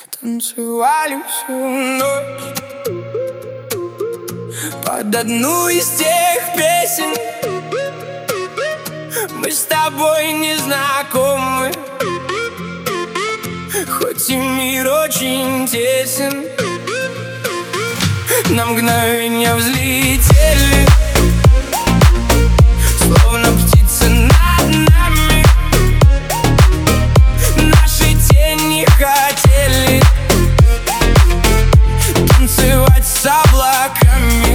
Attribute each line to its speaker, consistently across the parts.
Speaker 1: Танцевали всю ночь под одну из тех песен. Мы с тобой не знакомы, хоть и мир очень тесен. На мгновение взлетели, словно птицы над нами. Наши тени хотели танцевать с облаками.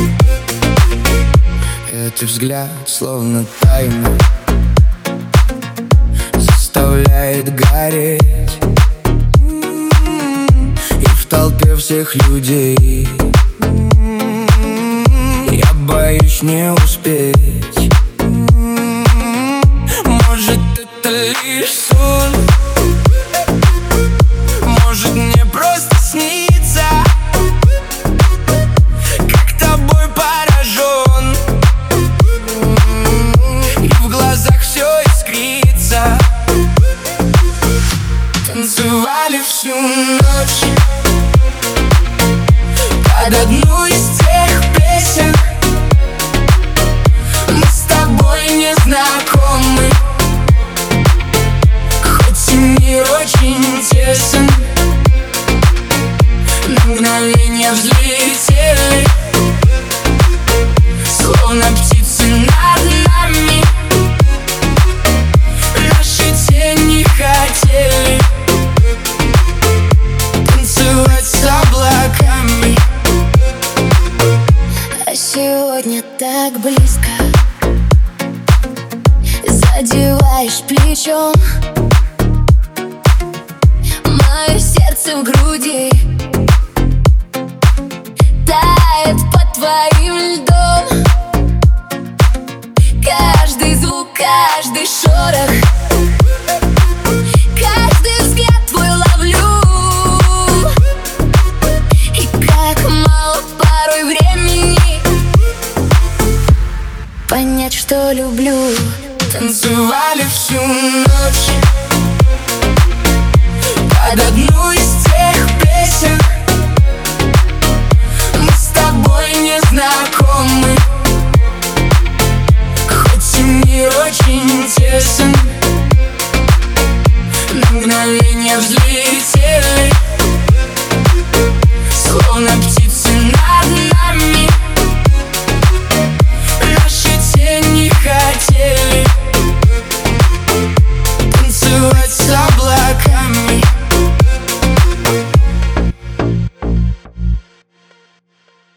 Speaker 1: Этот взгляд, словно тайна, заставляет гореть. И в толпе всех людей я боюсь не успеть. Может, это лишь сон, может, мне просто снится. Как тобой поражен, и в глазах все искрится. Танцевали всю ночь под одну из тех песен. Мы с тобой не знакомы, хоть и мир очень тесен. На мгновение взлетели, словно птицы над нами. Наши тени хотели танцевать с облаками.
Speaker 2: А сегодня так близко, задеваешь плечом мое сердце в груди, тает под твоим льдом. Каждый звук, каждый шорох